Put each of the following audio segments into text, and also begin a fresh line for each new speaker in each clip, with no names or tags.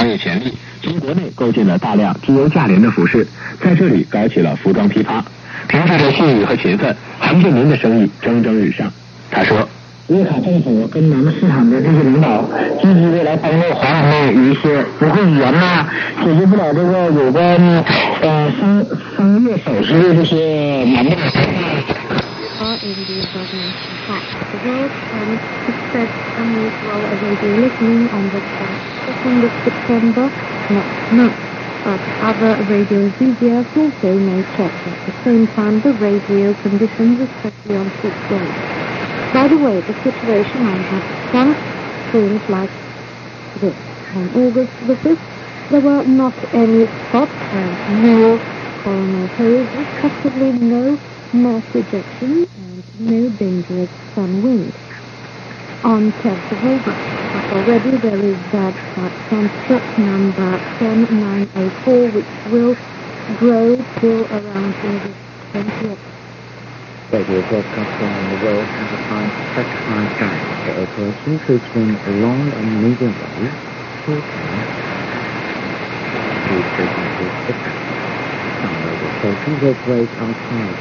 商业权利，从国内购进了大量质优价廉的服饰，在这里搞起了服装批发，凭借着信誉和勤奋，韩振民的生意蒸蒸日上。他说，
粤卡政府跟咱们市场的这些领导积极的来帮助华人的一些不会语言呐，解决不了这个有关商业手续的这些难的。
In the government fact, the world success amid while a radio listening on the 2nd of September next month. But other radio enthusiasts also may check at the same time the radio conditions, especially on peak days. By the way, the situation on that front seems like this. On August the 5th, there were not any spots and no coronal haze, respectively no mass ejection and no dangerous sun wind. On 10th of August, but already there is bad start from truck number 10904, which will grow till around August 20th.
Radio broadcasts around the world have assigned specified guides for operations featuring long and medium waves, short wave, speed frequencies, etc. Some radio stations operate outside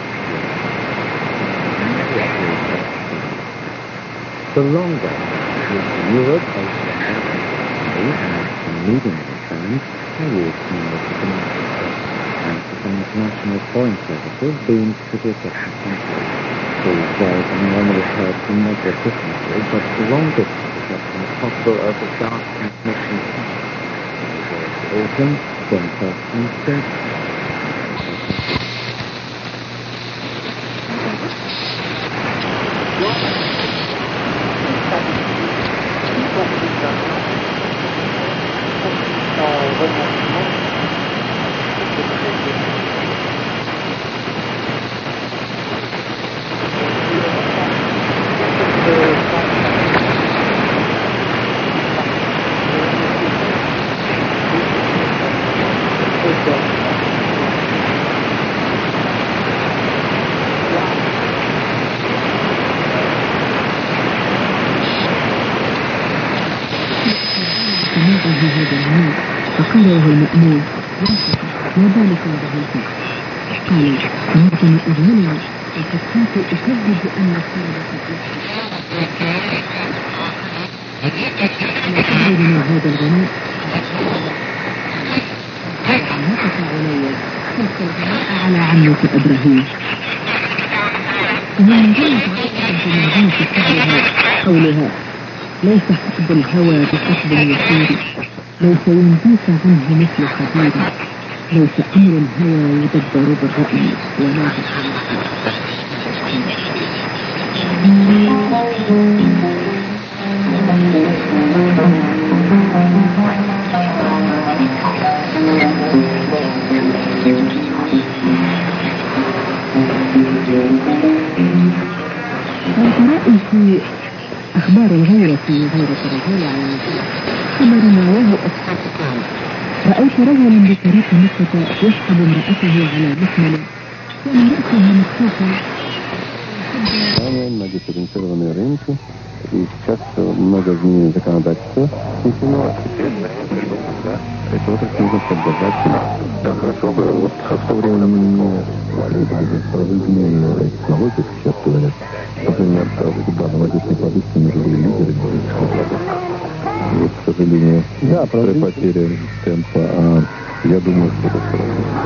the long wave is Europe, Asia, and medium wave bands are used in most of the markets. And for some international foreign services being distributed at countries. These waves are normally heard from moderate distances, but for long distances are possible over dark transmission systems. Autumn, winter, and spring.
فقاله المأمون ما بالك هذا الفقر قال معظم أغنية وقد كنت أكذب أن السيدة من هذا الغناء نقص علي تلك الغناء على عمك إبراهيم ومن ذلك من ذلك قولها ليس حسب الهوى بحسب يسير ليس ينبيك عنه مثل خبير ليس أمر الهوى يدبر بالرأي ولا رأيي في أخبار الغيرة في غيرة الرجال على خبر رواه أصحاب الطعام رأيت رجلا بطريق مكة يسحب امرأته على محمل كان رأسها مكتوفا.
На дифференцированные рынки, и сейчас много изменений законодательства внесено. Это вот нужно поддержать. Да, хорошо бы. Вот в то время мы разъединение технологий, сейчас говорят. Например, да, молодежные продукты мы же были лидерами молодежных продуктов. Вот, к сожалению, да, при потере темпа, я думаю, что это все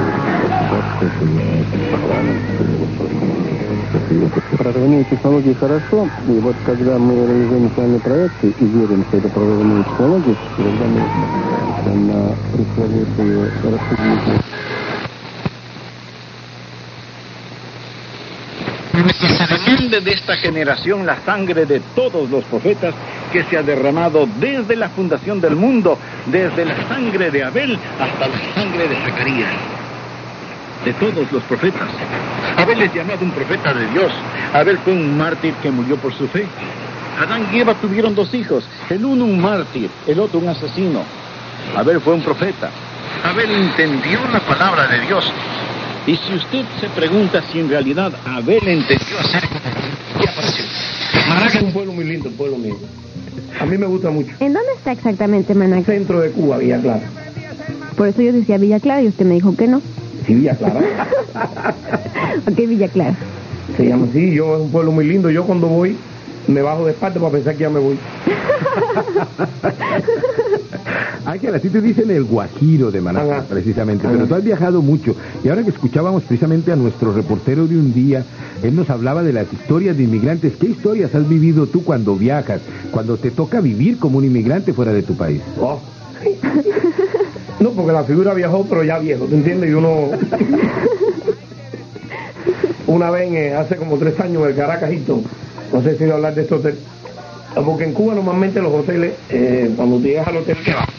равно. Прорывные технологии хорошо, и вот когда мы реализуем национальные проекты и верим, что это прорывные технологии, когда мы на пресловутые рассудки.
Se demande de esta generación la sangre de todos los profetas que se ha derramado desde la fundación del mundo, desde la sangre de Abel hasta la sangre de Zacarías. De todos los profetas. Abel es llamado un profeta de Dios. Abel fue un mártir que murió por su fe. Adán y Eva tuvieron dos hijos, el uno un mártir, el otro un asesino. Abel fue un profeta. Abel entendió la palabra de Dios. Y si usted se pregunta si en realidad Abel entendió acerca de Dios, ¿qué apareció? Maraca es un pueblo muy lindo, un pueblo mío.
A mí me gusta mucho.
¿En dónde está exactamente Manac?
Centro de Cuba, Villa Clara.
Por eso yo decía Villa Clara y usted me dijo que no.
Sí, Villa Clara.
Ok, Villa Clara.
Se llama así, es un pueblo muy lindo. Yo cuando voy, me bajo de espalda para pensar que ya me voy.
Ángel, así te dicen el Guajiro de Manaca, precisamente, pero tú has viajado mucho. Y ahora que escuchábamos precisamente a nuestro reportero de un día, él nos hablaba de las historias de inmigrantes. ¿Qué historias has vivido tú cuando viajas, cuando te toca vivir como un inmigrante fuera de tu país?
Oh. No, porque la figura viajó, pero ya viejo, ¿te entiendes? Y uno... Una vez, hace como 3 años, en el Caracas Hilton, no sé si voy a hablar de este hotel, porque en Cuba normalmente los hoteles, cuando tú llegas al hotel, ¿qué va?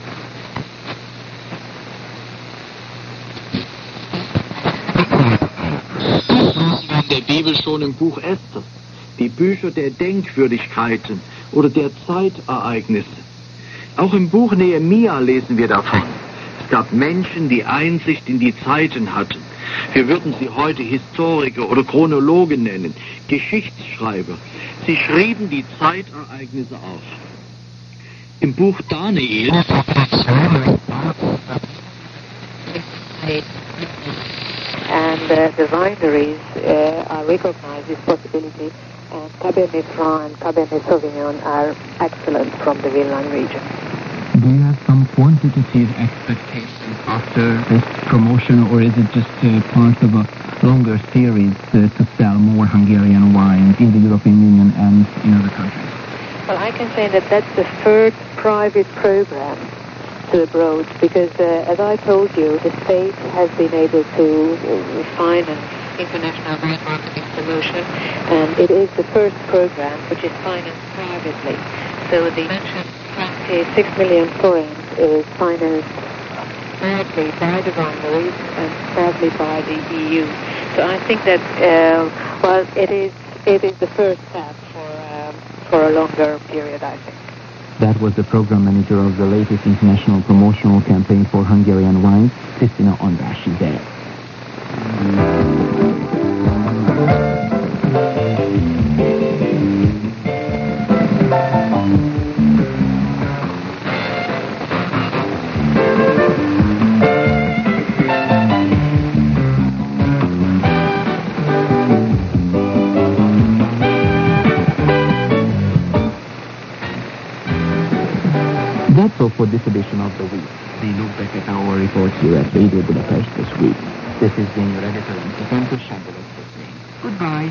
Der Bibel schon im Buch Esther, die Bücher der Denkwürdigkeiten oder der Zeitereignisse. Auch im Buch Nehemia lesen wir davon. Es gab Menschen, die Einsicht in die Zeiten hatten. Wir würden sie heute Historiker oder Chronologen nennen, Geschichtsschreiber. Sie schrieben die Zeitereignisse auf. Im Buch Daniel
and the wineries are recognized this possibility, and Cabernet Franc and Cabernet Sauvignon are excellent from the Vinland region.
Do you have some quantitative expectations after this promotion, or is it just part of a longer series to sell more Hungarian wines in the European Union and in other countries?
Well, I can say that that's the first private program to abroad, because as I told you, the state has been able to finance international brand marketing promotion, and it is the first program which is financed privately. So the mentioned 26 million forints is financed partly by the wineries and partly by the EU. So I think that it is the first step for a longer period, I think.
That was the program manager of the latest international promotional campaign for Hungarian wines, Kristina Andrássy there. That's all for this edition of The Week. The look back at our reports here at Radio Budapest this week. This is your editor and presenter, Sándor Esztergom. Goodbye.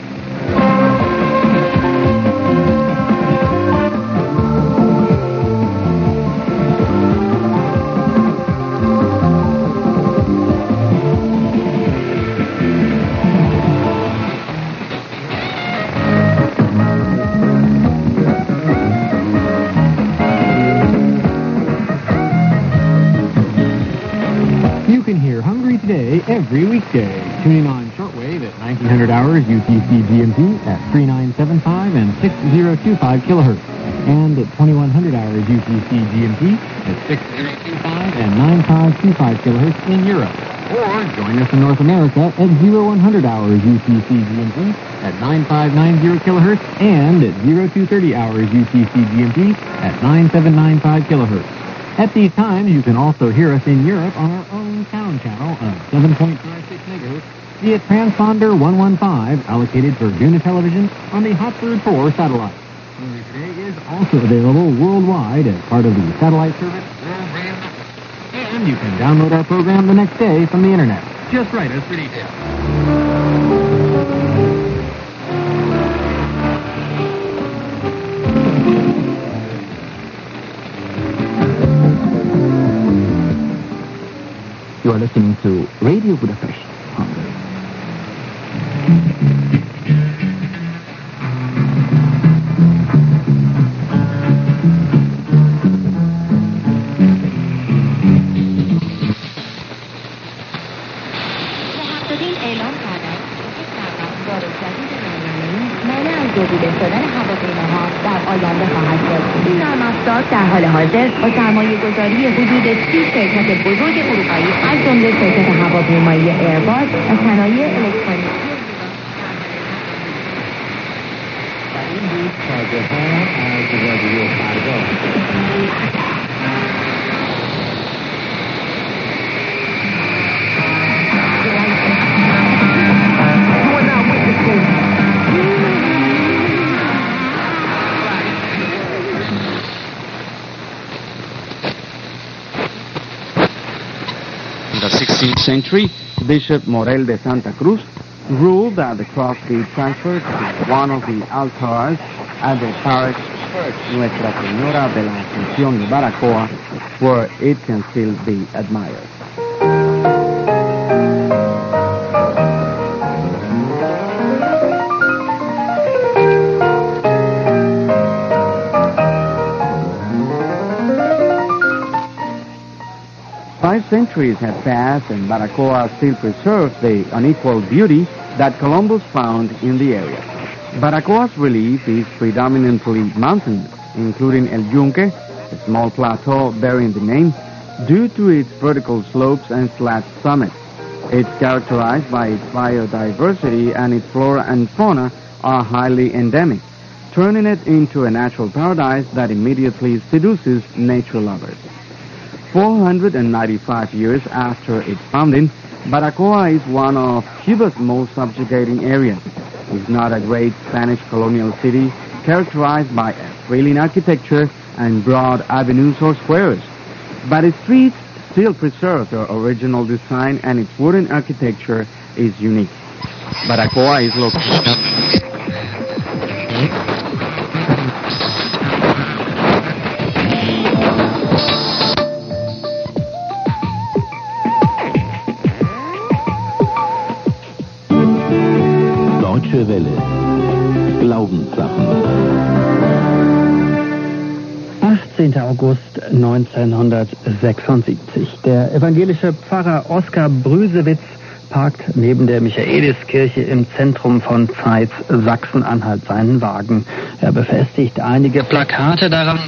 Today, every weekday. Tune in on shortwave at 1900 hours UTC GMT at 3975 and 6025 kilohertz, and at 2100 hours UTC GMT at 6025 and 9525 kilohertz in Europe. Or join us in North America at 0100 hours UTC GMT at 9590 kilohertz and at 0230 hours UTC GMT at 9795 kilohertz. At these times, you can also hear us in Europe on our own sound channel of 7.56 megahertz via transponder 115, allocated for Duna television on the Hotbird 4 satellite. Hungry Today is also available worldwide as part of the satellite service World Radio Network. And you can download our program the next day from the internet. Just write us for details. You are listening to Radio Budapest, Hungary.
در حال حاضر با سرمایه‌گذاری حدود 30 شرکت بزرگ اروپایی از جمله شرکت هواپیمایی ایرباس و صنایع الکترونیکی
بود تاجرها از رادیو فردا.
In the 16th century, Bishop Morel de Santa Cruz ruled that the cross be transferred to one of the altars at the parish church Nuestra Señora de la Asunción de Baracoa, where it can still be admired. Five centuries have passed and Baracoa still preserves the unequaled beauty that Columbus found in the area. Baracoa's relief is predominantly mountainous, including El Yunque, a small plateau bearing the name, due to its vertical slopes and flat summits. It's characterized by its biodiversity, and its flora and fauna are highly endemic, turning it into a natural paradise that immediately seduces nature lovers. 495 years after its founding, Baracoa is one of Cuba's most subjugating areas. It's not a great Spanish colonial city characterized by a thrilling architecture and broad avenues or squares, but its streets still preserve their original design, and its wooden architecture is unique. Baracoa is located
Deutsche Welle. Glaubenssachen.
18. August 1976. Der evangelische Pfarrer Oskar Brüsewitz parkt neben der Michaeliskirche im Zentrum von Zeitz, Sachsen-Anhalt, seinen Wagen. Er befestigt einige Plakate daran.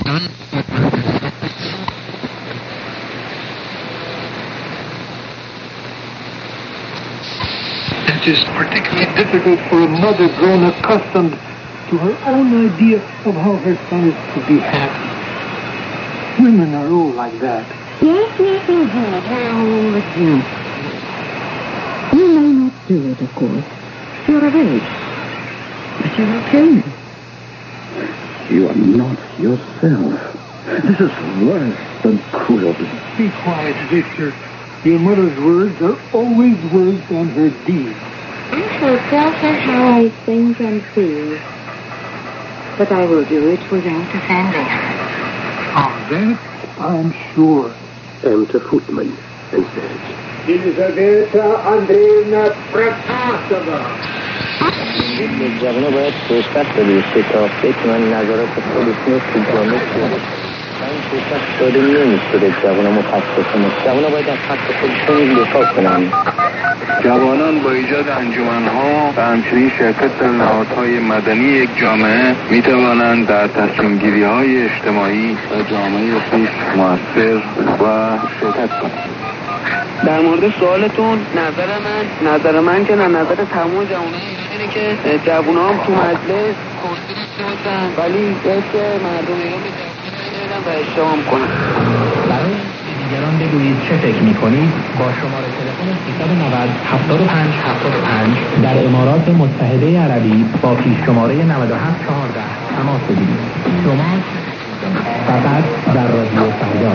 It is particularly difficult for a mother grown accustomed to her own idea of how her son is to be happy. Women are all like that.
Yes, we're all the same. You may not do it, of course. You're of age. But you're okay.
You are not yourself. This is worse than cruelty.
Be quiet, Victor. Your mother's words are always worse than her deeds.
I shall tell her how I think and feel. But I will do it without offending her.
Of that, I'm sure.
Enter footman and said,
Елизавета Андреевна Протасова.
جوانه باید فرصت بدید که تا فکر من نظرات خودشون رو تو جامعه کنید. من فرصت داده نمیشده جوانه متاسفانه. جوانه باید از حق خودشون دفاع کنن.
جوانان با ایجاد انجمن‌ها و همچنین شرکت در نهادهای مدنی یک جامعه می‌توانند در تصمیم‌گیری‌های اجتماعی و جامعه خویش مؤثر و شرکت کنند.
در مورد سوالتون نظر من که نظر تمام جوانان اینه که جوانان تو مجلس کنسول باشن ولی دست مردم ایران به جوانان و اشتهام کنن.
برای دیگران بگویید چه فکر می‌کنید با شماره تلفن 390 75 75 در امارات متحده عربی با پیش شماره 9714 تماس بگیرید. شما فقط در رادیو فردا.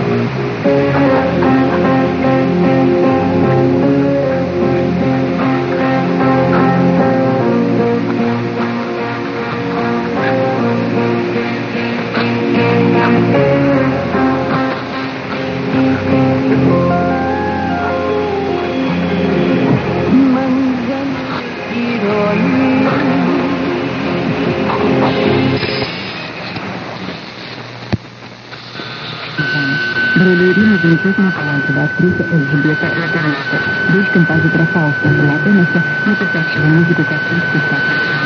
Ballerina XX talento da attrice Elisabetta Roganese, disc compositora Fausta, la tenessa, molto piacere, musico caratteristica,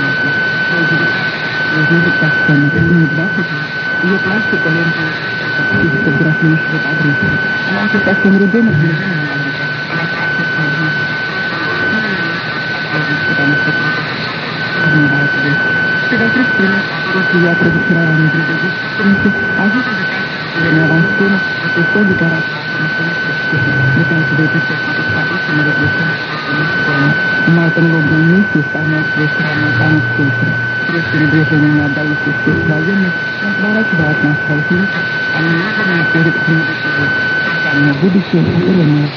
медитация, например, 20, ее пластика, ленты, фотографии, фотографии. Она совсем ребенок, потому что per altre stelle Rossia produrrà un gruppo di strumenti aiuta le avanzate a questo di carattere le cose dei processi che sono le due ma tengo bene che stanno tanto sempre Просто движение отдающих всех военных разворачивает нас в России, а не наверное перед книгой будущее, которое мы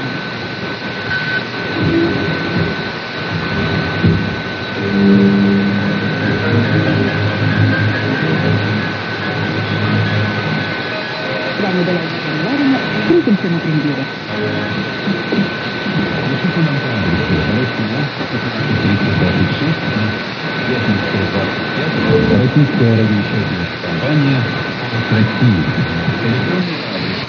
Vamos dalla Giovanna, vediamo a prendere.
Российская радиочастная компания «Россия». Электронный адрес.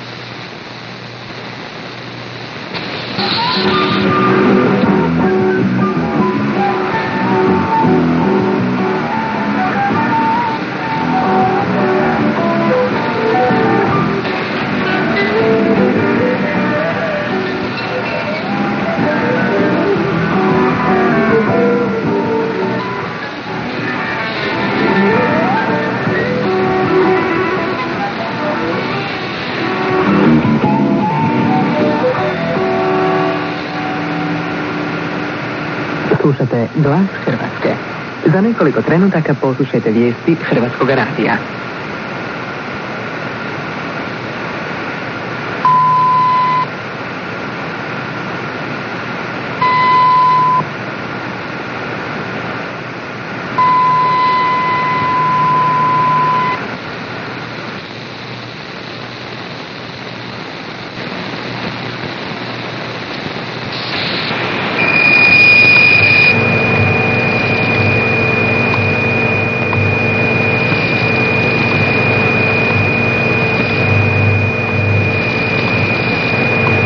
Slušate Glas Hrvatske. Za nekoliko trenutaka poslušajte vijesti Hrvatskog radija.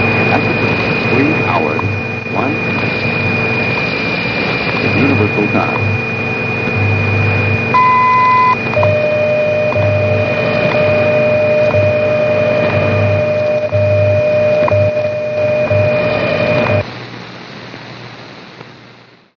Universal Time.